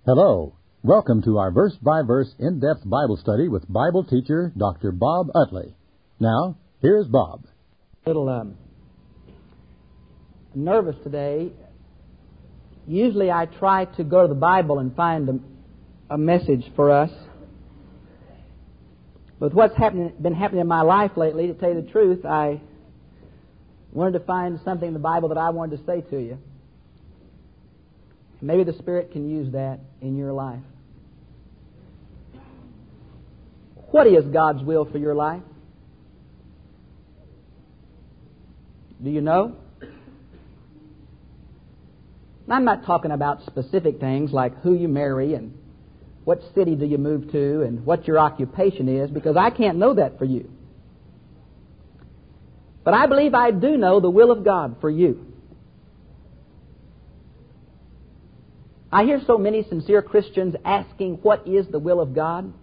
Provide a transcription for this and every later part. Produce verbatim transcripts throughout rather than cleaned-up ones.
Hello. Welcome to our verse-by-verse in-depth Bible study with Bible teacher Doctor Bob Utley. Now, here's Bob. A little um, nervous today. Usually I try to go to the Bible and find a, a message for us. But what's happening, been happening in my life lately, to tell you the truth, I wanted to find something in the Bible that I wanted to say to you. Maybe the Spirit can use that in your life. What is God's will for your life? Do you know? I'm not talking about specific things like who you marry and what city do you move to and what your occupation is, because I can't know that for you. But I believe I do know the will of God for you. I hear so many sincere Christians asking, what is the will of God?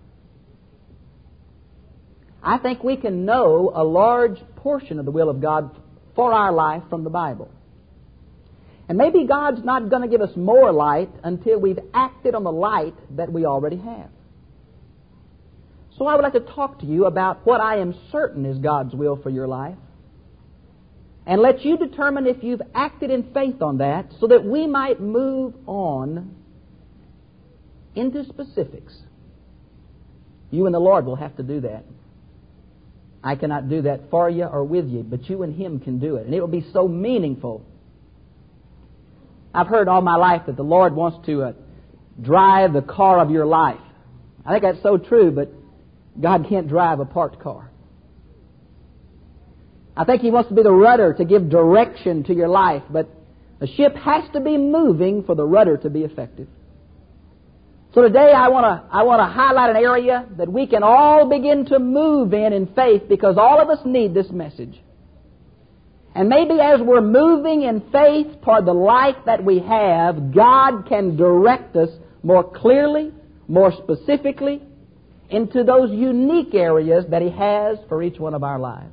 I think we can know a large portion of the will of God for our life from the Bible. And maybe God's not going to give us more light until we've acted on the light that we already have. So I would like to talk to you about what I am certain is God's will for your life, and let you determine if you've acted in faith on that, so that we might move on into specifics. You and the Lord will have to do that. I cannot do that for you or with you, but you and Him can do it. And it will be so meaningful. I've heard all my life that the Lord wants to uh, drive the car of your life. I think that's so true, but God can't drive a parked car. I think He wants to be the rudder to give direction to your life, but the ship has to be moving for the rudder to be effective. So today I want to I want to highlight an area that we can all begin to move in in faith, because all of us need this message. And maybe as we're moving in faith toward the life that we have, God can direct us more clearly, more specifically, into those unique areas that He has for each one of our lives.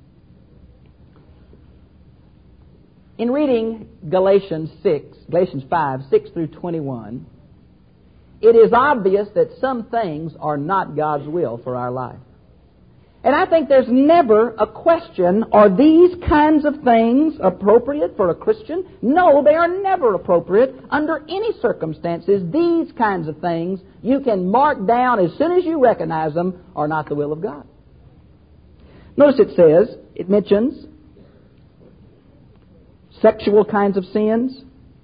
In reading Galatians six, Galatians five, six through twenty-one, it is obvious that some things are not God's will for our life. And I think there's never a question, are these kinds of things appropriate for a Christian? No, they are never appropriate under any circumstances. These kinds of things you can mark down as soon as you recognize them are not the will of God. Notice it says, it mentions sexual kinds of sins.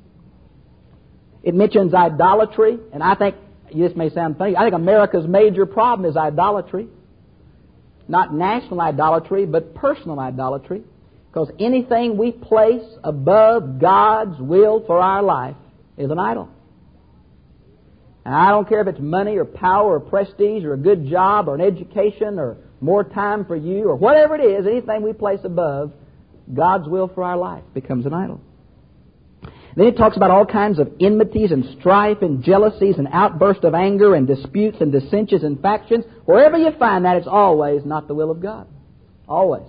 It mentions idolatry, and I think, this may sound funny, I think America's major problem is idolatry. Not national idolatry, but personal idolatry. Because anything we place above God's will for our life is an idol. And I don't care if it's money or power or prestige or a good job or an education or more time for you or whatever it is, anything we place above God's will for our life becomes an idol. Then it talks about all kinds of enmities and strife and jealousies and outbursts of anger and disputes and dissensions and factions. Wherever you find that, it's always not the will of God. Always.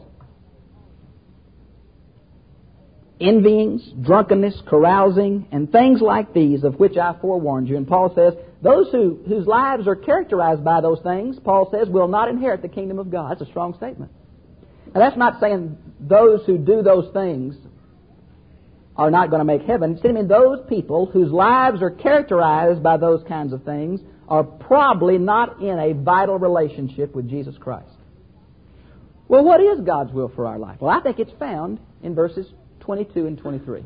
Envyings, drunkenness, carousing, and things like these, of which I forewarned you. And Paul says, those who, whose lives are characterized by those things, Paul says, will not inherit the kingdom of God. That's a strong statement. Now, that's not saying those who do those things are not going to make heaven. It's saying those people whose lives are characterized by those kinds of things are probably not in a vital relationship with Jesus Christ. Well, what is God's will for our life? Well, I think it's found in verses twenty-two and twenty-three.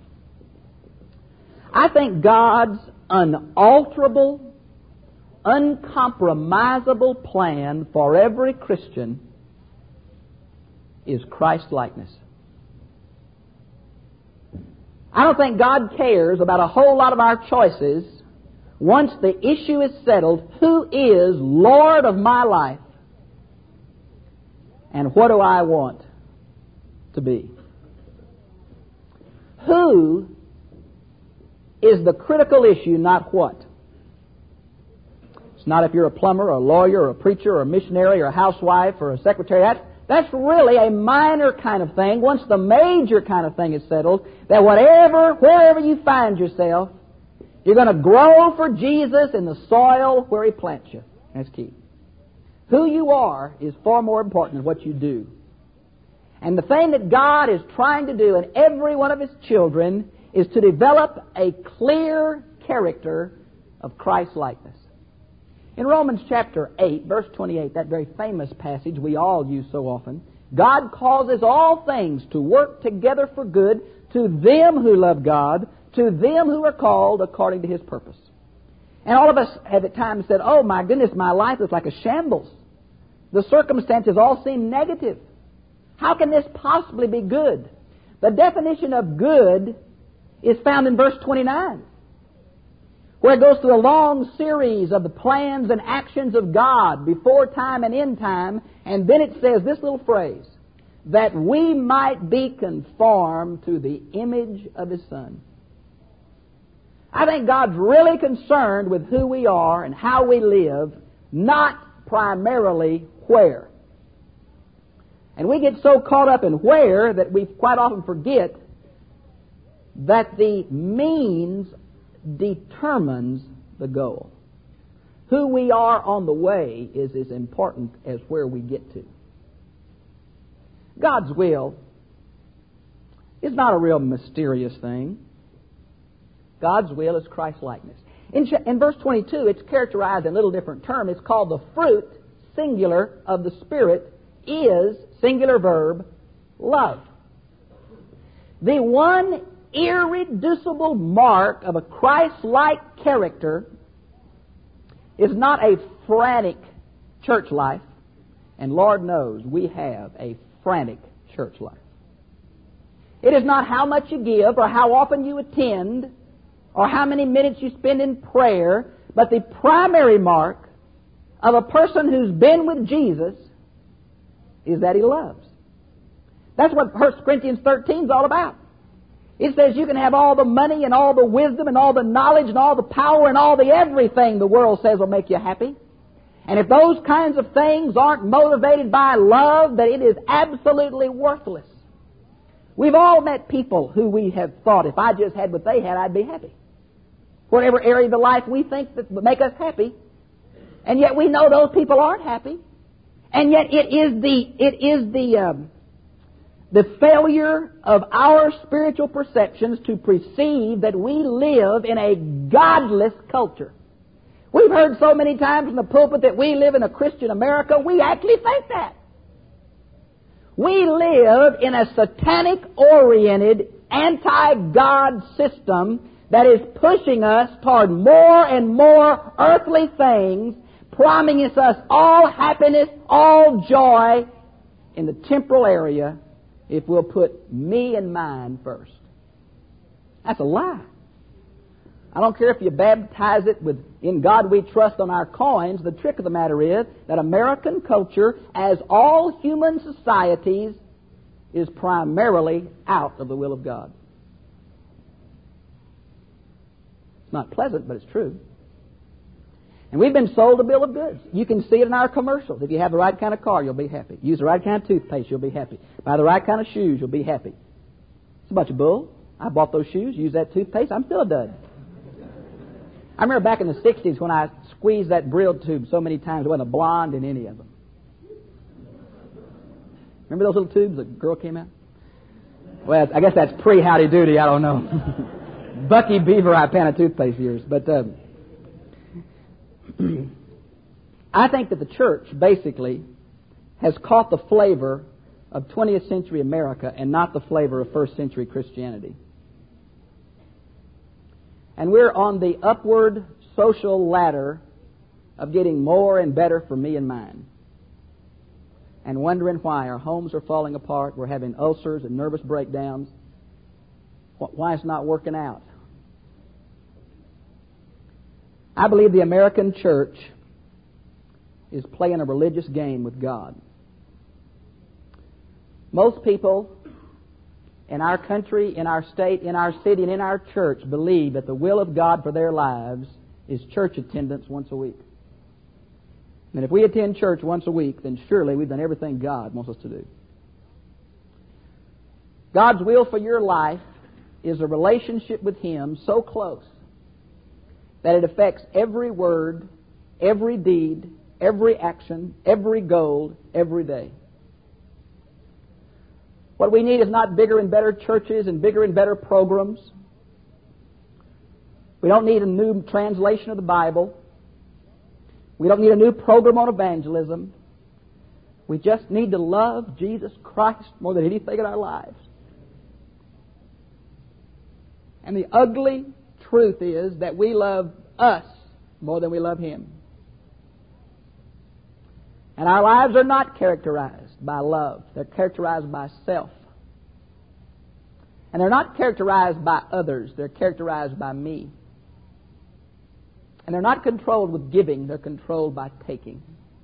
I think God's unalterable, uncompromisable plan for every Christian is Christ-likeness. I don't think God cares about a whole lot of our choices once the issue is settled. Who is Lord of my life? And what do I want to be? Who is the critical issue, not what? It's not if you're a plumber or a lawyer or a preacher or a missionary or a housewife or a secretary. That's That's really a minor kind of thing. Once the major kind of thing is settled, that whatever, wherever you find yourself, You're going to grow for Jesus in the soil where He plants you. That's key. Who you are is far more important than what you do. And the thing that God is trying to do in every one of His children is to develop a clear character of Christ-likeness. In Romans chapter eight, verse twenty-eight, that very famous passage we all use so often, God causes all things to work together for good to them who love God, to them who are called according to His purpose. And all of us have at times said, oh my goodness, my life is like a shambles. The circumstances all seem negative. How can this possibly be good? The definition of good is found in verse twenty-nine, where it goes through a long series of the plans and actions of God before time and in time, and then it says this little phrase, that we might be conformed to the image of His Son. I think God's really concerned with who we are and how we live, not primarily where. And we get so caught up in where that we quite often forget that the means determines the goal. Who we are on the way is as important as where we get to. God's will is not a real mysterious thing. God's will is Christ-likeness. In, in verse twenty-two, it's characterized in a little different term. It's called the fruit, singular, of the Spirit is, singular verb, love. The one irreducible mark of a Christ-like character is not a frantic church life, and Lord knows we have a frantic church life. It is not how much you give or how often you attend or how many minutes you spend in prayer, but the primary mark of a person who's been with Jesus is that he loves. That's what First Corinthians thirteen is all about. It says you can have all the money and all the wisdom and all the knowledge and all the power and all the everything the world says will make you happy. And if those kinds of things aren't motivated by love, then it is absolutely worthless. We've all met people who we have thought, if I just had what they had, I'd be happy. Whatever area of the life we think that would make us happy. And yet we know those people aren't happy. And yet it is the, it is the, um, the failure of our spiritual perceptions to perceive that we live in a godless culture. We've heard so many times in the pulpit that we live in a Christian America. We actually think that. We live in a satanic-oriented, anti-God system that is pushing us toward more and more earthly things, promising us all happiness, all joy in the temporal area if we'll put me and mine first. That's a lie. I don't care if you baptize it with "In God We Trust" on our coins. The trick of the matter is that American culture, as all human societies, is primarily out of the will of God. It's not pleasant, but it's true. And we've been sold a bill of goods. You can see it in our commercials. If you have the right kind of car, you'll be happy. Use the right kind of toothpaste, you'll be happy. Buy the right kind of shoes, you'll be happy. It's a bunch of bull. I bought those shoes, used that toothpaste, I'm still a dud. I remember back in the sixties when I squeezed that Brill tube so many times, there wasn't a blonde in any of them. Remember those little tubes the girl came out? Well, I guess that's pre-Howdy Doody, I don't know. Bucky Beaver, I pan of toothpaste years. But uh, I think that the church basically has caught the flavor of twentieth century America and not the flavor of first century Christianity. And we're on the upward social ladder of getting more and better for me and mine. And wondering why our homes are falling apart, we're having ulcers and nervous breakdowns, why it's not working out. I believe the American church is playing a religious game with God. Most people in our country, in our state, in our city, and in our church believe that the will of God for their lives is church attendance once a week. And if we attend church once a week, then surely we've done everything God wants us to do. God's will for your life is a relationship with Him so close that it affects every word, every deed, every action, every goal, every day. What we need is not bigger and better churches and bigger and better programs. We don't need a new translation of the Bible. We don't need a new program on evangelism. We just need to love Jesus Christ more than anything in our lives. And the ugly truth is that we love us more than we love Him. And our lives are not characterized by love. They're characterized by self. And they're not characterized by others. They're characterized by me. And they're not controlled with giving. They're controlled by taking.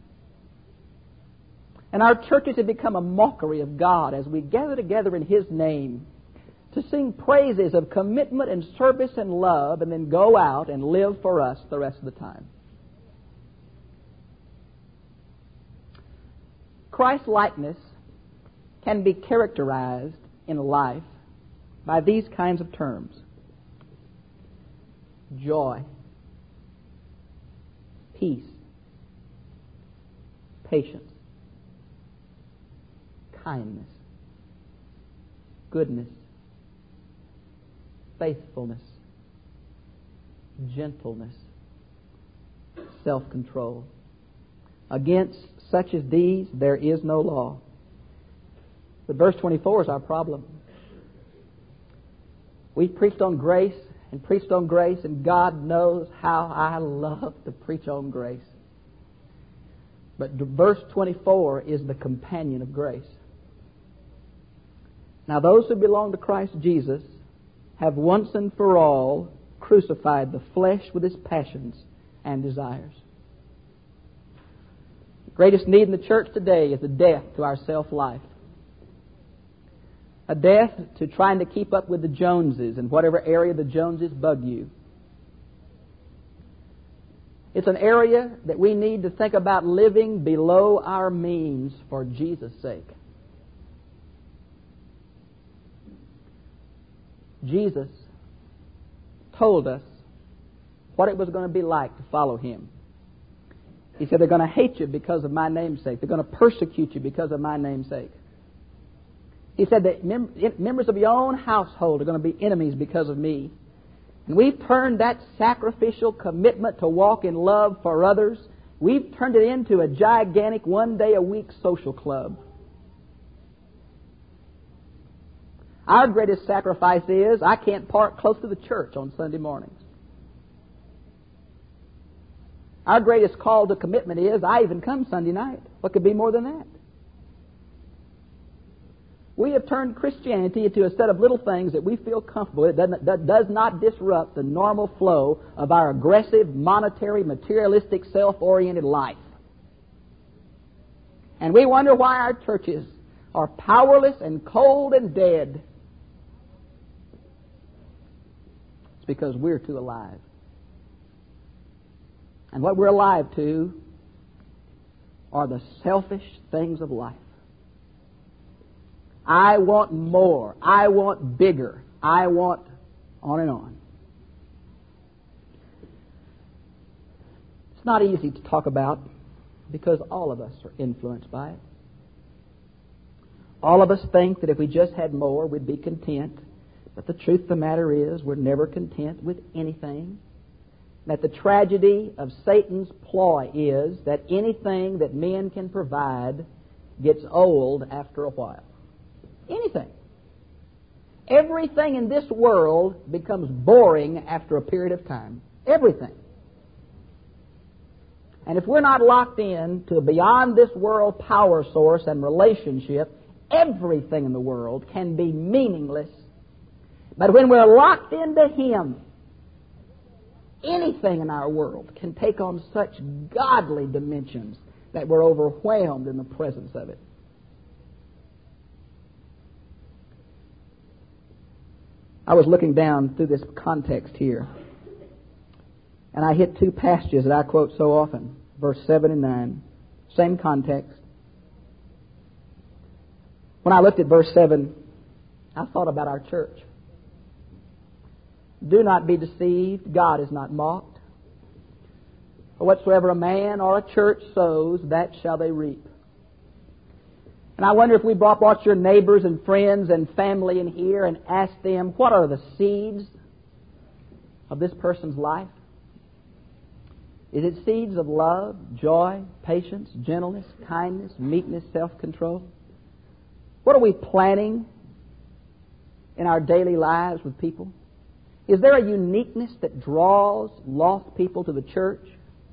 And our churches have become a mockery of God as we gather together in His name to sing praises of commitment and service and love, and then go out and live for us the rest of the time. Christ-likeness can be characterized in life by these kinds of terms: joy, peace, patience, kindness, goodness, faithfulness, gentleness, self-control. Against such as these there is no law. But verse twenty-four is our problem. We've preached on grace and preached on grace, and God knows how I love to preach on grace. But verse twenty-four is the companion of grace. Now those who belong to Christ Jesus have once and for all crucified the flesh with its passions and desires. The greatest need in the church today is a death to our self-life. A death to trying to keep up with the Joneses in whatever area the Joneses bug you. It's an area that we need to think about living below our means for Jesus' sake. Jesus told us what it was going to be like to follow Him. He said, they're going to hate you because of my name's sake. They're going to persecute you because of my name's sake. He said that mem- members of your own household are going to be enemies because of me. And we've turned that sacrificial commitment to walk in love for others, we've turned it into a gigantic one-day-a-week social club. Our greatest sacrifice is I can't park close to the church on Sunday mornings. Our greatest call to commitment is I even come Sunday night. What could be more than that? We have turned Christianity into a set of little things that we feel comfortable with that does not disrupt the normal flow of our aggressive, monetary, materialistic, self-oriented life. And we wonder why our churches are powerless and cold and dead. It's because we're too alive. And what we're alive to are the selfish things of life. I want more. I want bigger. I want on and on. It's not easy to talk about because all of us are influenced by it. All of us think that if we just had more, we'd be content. But the truth of the matter is we're never content with anything. That the tragedy of Satan's ploy is that anything that men can provide gets old after a while. Anything. Everything in this world becomes boring after a period of time. Everything. And if we're not locked in to a beyond this world power source and relationship, everything in the world can be meaningless. But when we're locked into Him, anything in our world can take on such godly dimensions that we're overwhelmed in the presence of it. I was looking down through this context here, and I hit two passages that I quote so often, verse seven and nine, same context. When I looked at verse seven, I thought about our church. Do not be deceived, God is not mocked. For whatsoever a man or a church sows, that shall they reap. And I wonder if we brought, brought your neighbors and friends and family in here and asked them, what are the seeds of this person's life? Is it seeds of love, joy, patience, gentleness, kindness, meekness, self-control? What are we planting in our daily lives with people? Is there a uniqueness that draws lost people to the church?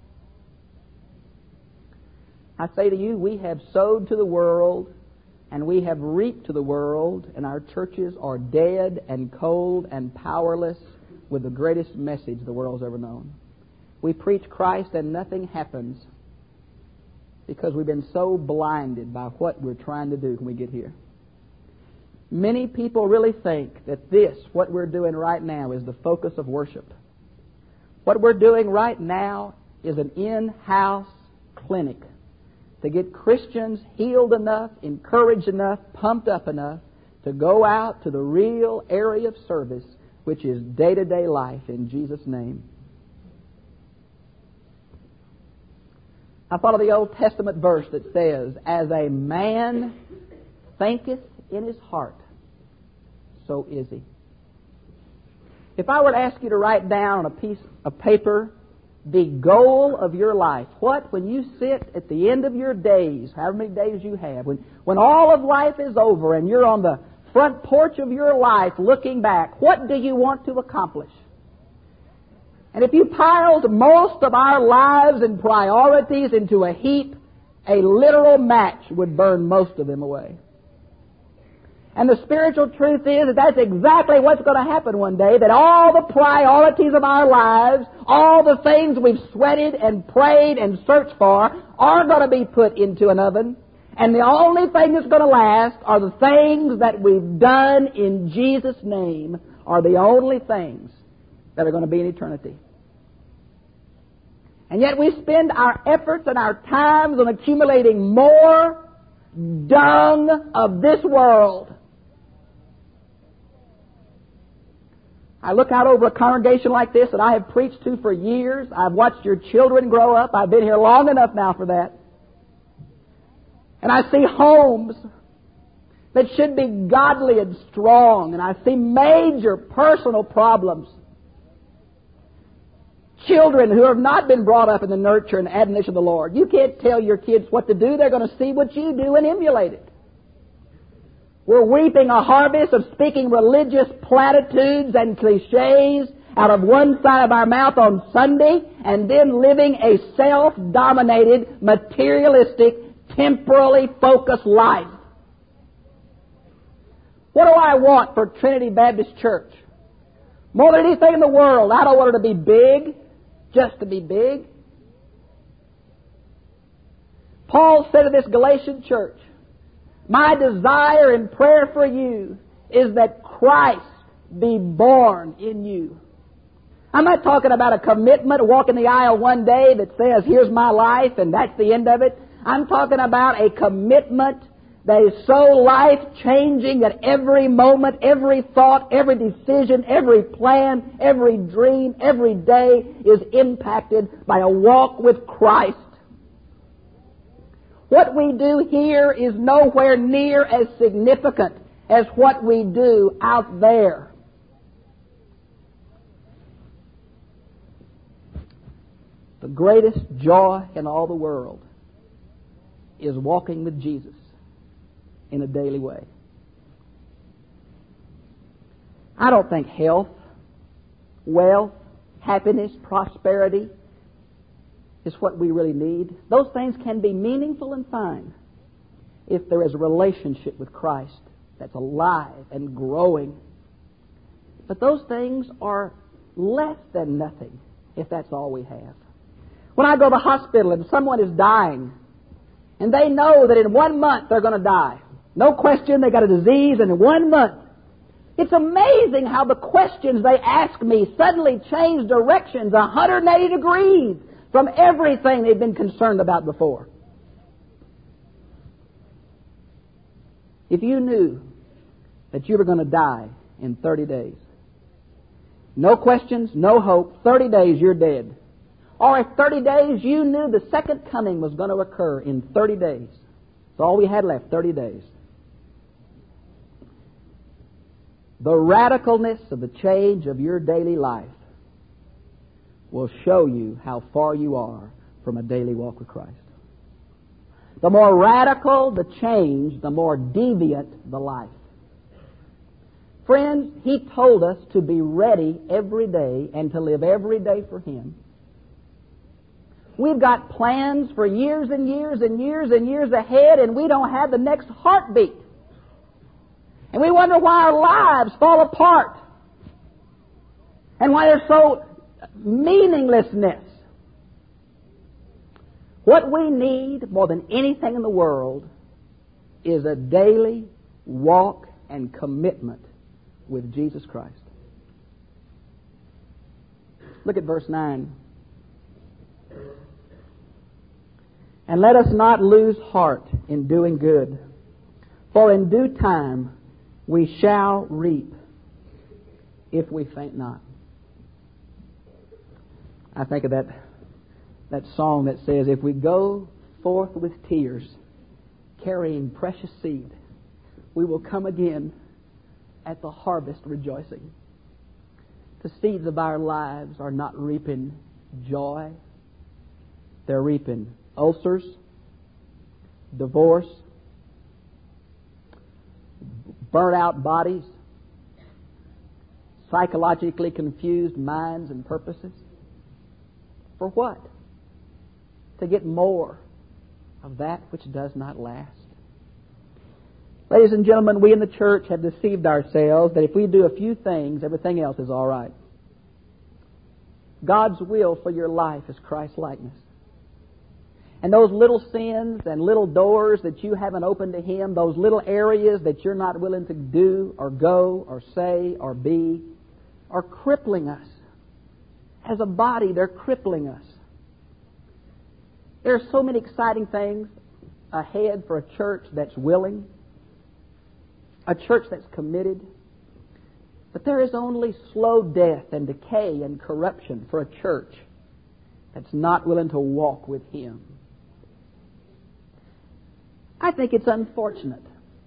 I say to you, we have sowed to the world and we have reaped to the world, and our churches are dead and cold and powerless with the greatest message the world's ever known. We preach Christ and nothing happens because we've been so blinded by what we're trying to do when we get here. Many people really think that this, what we're doing right now, is the focus of worship. What we're doing right now is an in-house clinic to get Christians healed enough, encouraged enough, pumped up enough to go out to the real area of service, which is day-to-day life in Jesus' name. I thought of the Old Testament verse that says, as a man thinketh in his heart, so is he. If I were to ask you to write down on a piece of paper the goal of your life, what, when you sit at the end of your days, however many days you have, when, when all of life is over and you're on the front porch of your life looking back, what do you want to accomplish? And if you piled most of our lives and priorities into a heap, a literal match would burn most of them away. And the spiritual truth is that that's exactly what's going to happen one day, that all the priorities of our lives, all the things we've sweated and prayed and searched for, are going to be put into an oven. And the only thing that's going to last are the things that we've done in Jesus' name, are the only things that are going to be in eternity. And yet we spend our efforts and our times on accumulating more dung of this world. I look out over a congregation like this that I have preached to for years. I've watched your children grow up. I've been here long enough now for that. And I see homes that should be godly and strong. And I see major personal problems. Children who have not been brought up in the nurture and admonition of the Lord. You can't tell your kids what to do. They're going to see what you do and emulate it. We're reaping a harvest of speaking religious platitudes and cliches out of one side of our mouth on Sunday, and then living a self-dominated, materialistic, temporally focused life. What do I want for Trinity Baptist Church? More than anything in the world, I don't want it to be big, just to be big. Paul said to this Galatian church, my desire and prayer for you is that Christ be born in you. I'm not talking about a commitment, walking the aisle one day that says, here's my life and that's the end of it. I'm talking about a commitment that is so life-changing that every moment, every thought, every decision, every plan, every dream, every day is impacted by a walk with Christ. What we do here is nowhere near as significant as what we do out there. The greatest joy in all the world is walking with Jesus in a daily way. I don't think health, wealth, happiness, prosperity is what we really need. Those things can be meaningful and fine if there is a relationship with Christ that's alive and growing. But those things are less than nothing if that's all we have. When I go to the hospital and someone is dying, and they know that in one month they're going to die, no question, they got a disease, and in one month, it's amazing how the questions they ask me suddenly change directions one hundred eighty degrees from everything they've been concerned about before. If you knew that you were going to die in thirty days, no questions, no hope, thirty days you're dead, Or if thirty days, you knew the second coming was going to occur in thirty days. That's all we had left, thirty days. The radicalness of the change of your daily life will show you how far you are from a daily walk with Christ. The more radical the change, the more deviant the life. Friends, He told us to be ready every day and to live every day for Him. We've got plans for years and years and years and years ahead, and we don't have the next heartbeat. And we wonder why our lives fall apart and why there's so meaninglessness. What we need more than anything in the world is a daily walk and commitment with Jesus Christ. Look at verse nine. And let us not lose heart in doing good, for in due time we shall reap if we faint not. I think of that, that song that says, if we go forth with tears, carrying precious seed, we will come again at the harvest rejoicing. The seeds of our lives are not reaping joy. They're reaping ulcers, divorce, burnt out bodies, psychologically confused minds and purposes. For what? To get more of that which does not last. Ladies and gentlemen, we in the church have deceived ourselves that if we do a few things, everything else is all right. God's will for your life is Christ-likeness. And those little sins and little doors that you haven't opened to Him, those little areas that you're not willing to do or go or say or be, are crippling us. As a body, they're crippling us. There are so many exciting things ahead for a church that's willing, a church that's committed. But there is only slow death and decay and corruption for a church that's not willing to walk with Him. I think it's unfortunate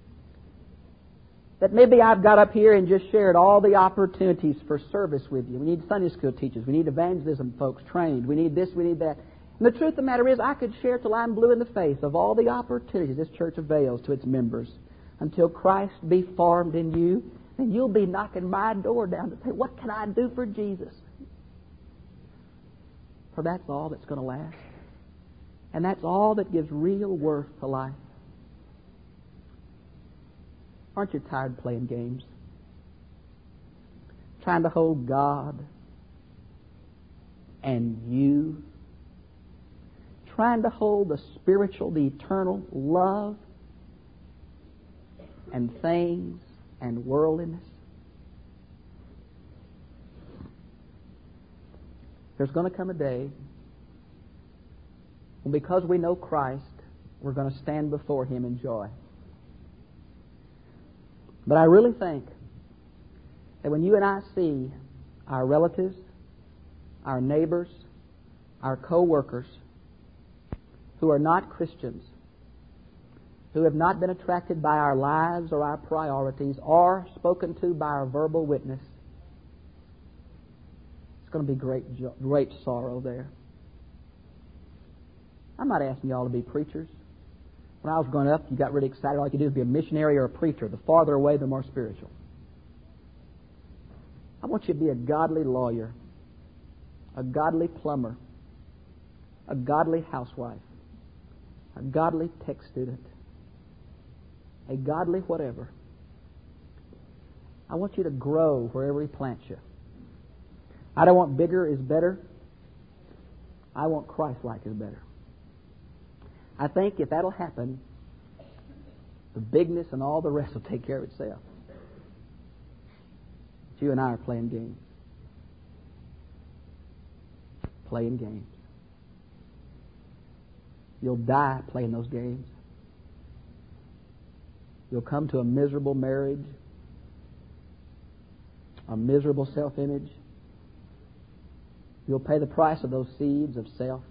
that maybe I've got up here and just shared all the opportunities for service with you. We need Sunday school teachers. We need evangelism folks trained. We need this, we need that. And the truth of the matter is, I could share till I'm blue in the face of all the opportunities this church avails to its members until Christ be formed in you. And you'll be knocking my door down to say, what can I do for Jesus? For that's all that's going to last. And that's all that gives real worth to life. Aren't you tired of playing games? Trying to hold God and you. Trying to hold the spiritual, the eternal love and things and worldliness. There's going to come a day when, because we know Christ, we're going to stand before Him in joy. But I really think that when you and I see our relatives, our neighbors, our co-workers who are not Christians, who have not been attracted by our lives or our priorities or spoken to by our verbal witness, it's going to be great, great sorrow there. I'm not asking you all to be preachers. When I was growing up, you got really excited. All you could do is be a missionary or a preacher. The farther away, the more spiritual. I want you to be a godly lawyer, a godly plumber, a godly housewife, a godly tech student, a godly whatever. I want you to grow wherever He plants you. I don't want bigger is better. I want Christ-like is better. I think if that'll happen, the bigness and all the rest will take care of itself. But you and I are playing games. Playing games. You'll die playing those games. You'll come to a miserable marriage, a miserable self-image. You'll pay the price of those seeds of self.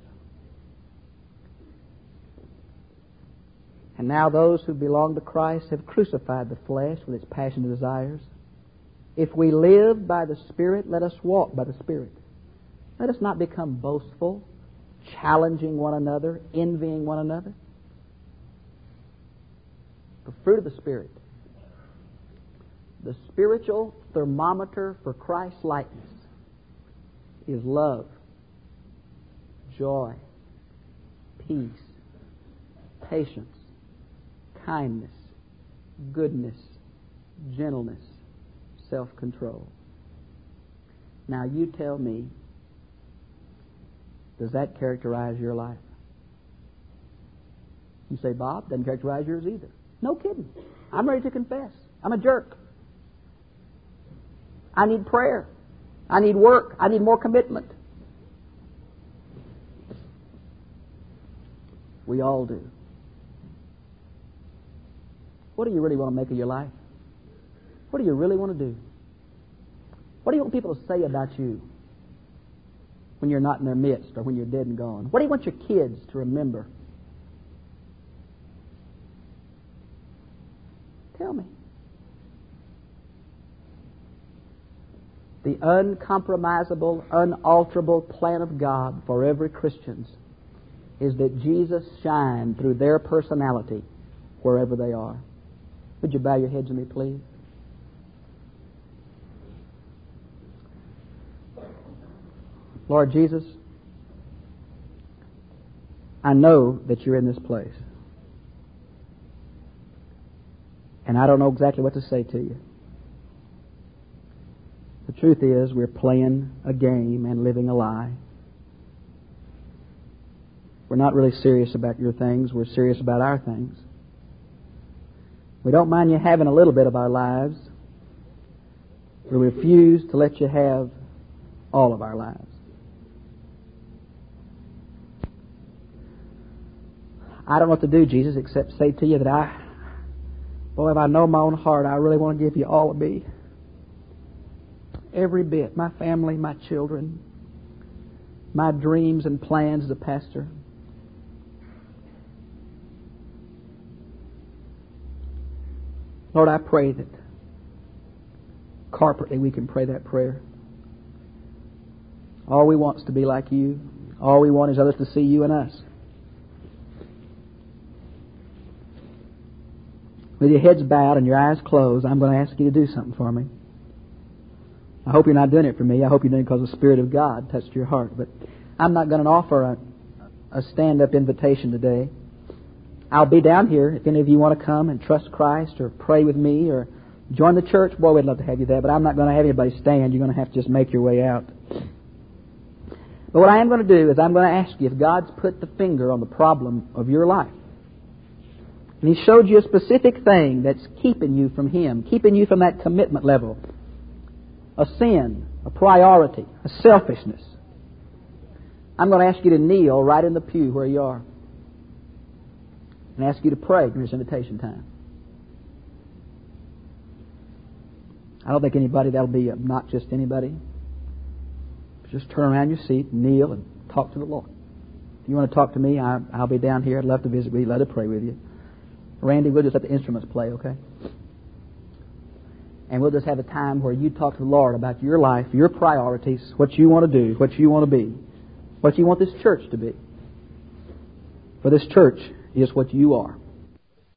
And now those who belong to Christ have crucified the flesh with its passions and desires. If we live by the Spirit, let us walk by the Spirit. Let us not become boastful, challenging one another, envying one another. The fruit of the Spirit, the spiritual thermometer for Christ's likeness, is love, joy, peace, patience, kindness, goodness, gentleness, self-control. Now you tell me, does that characterize your life? You say, Bob, doesn't characterize yours either. No kidding. I'm ready to confess. I'm a jerk. I need prayer. I need work. I need more commitment. We all do. What do you really want to make of your life? What do you really want to do? What do you want people to say about you when you're not in their midst or when you're dead and gone? What do you want your kids to remember? Tell me. The uncompromisable, unalterable plan of God for every Christian is that Jesus shine through their personality wherever they are. Would you bow your heads with me, please? Lord Jesus, I know that you're in this place. And I don't know exactly what to say to you. The truth is, we're playing a game and living a lie. We're not really serious about your things. We're serious about our things. We don't mind you having a little bit of our lives. We refuse to let you have all of our lives. I don't know what to do, Jesus, except say to you that I, boy, if I know my own heart, I really want to give you all of me. Every bit. My family, my children, my dreams and plans as a pastor. Lord, I pray that corporately we can pray that prayer. All we want is to be like you. All we want is others to see you and us. With your heads bowed and your eyes closed, I'm going to ask you to do something for me. I hope you're not doing it for me. I hope you're doing it because the Spirit of God touched your heart. But I'm not going to offer a, a stand-up invitation today. I'll be down here if any of you want to come and trust Christ or pray with me or join the church. Boy, we'd love to have you there, but I'm not going to have anybody stand. You're going to have to just make your way out. But what I am going to do is I'm going to ask you if God's put the finger on the problem of your life. And He showed you a specific thing that's keeping you from Him, keeping you from that commitment level. A sin, a priority, a selfishness. I'm going to ask you to kneel right in the pew where you are and ask you to pray during this invitation time. I don't think anybody, that'll be not just anybody. Just turn around your seat, kneel, and talk to the Lord. If you want to talk to me, I, I'll be down here. I'd love to visit with you. Love to pray with you. Randy, we'll just let the instruments play, okay? And we'll just have a time where you talk to the Lord about your life, your priorities, what you want to do, what you want to be, what you want this church to be. For this church is what you are.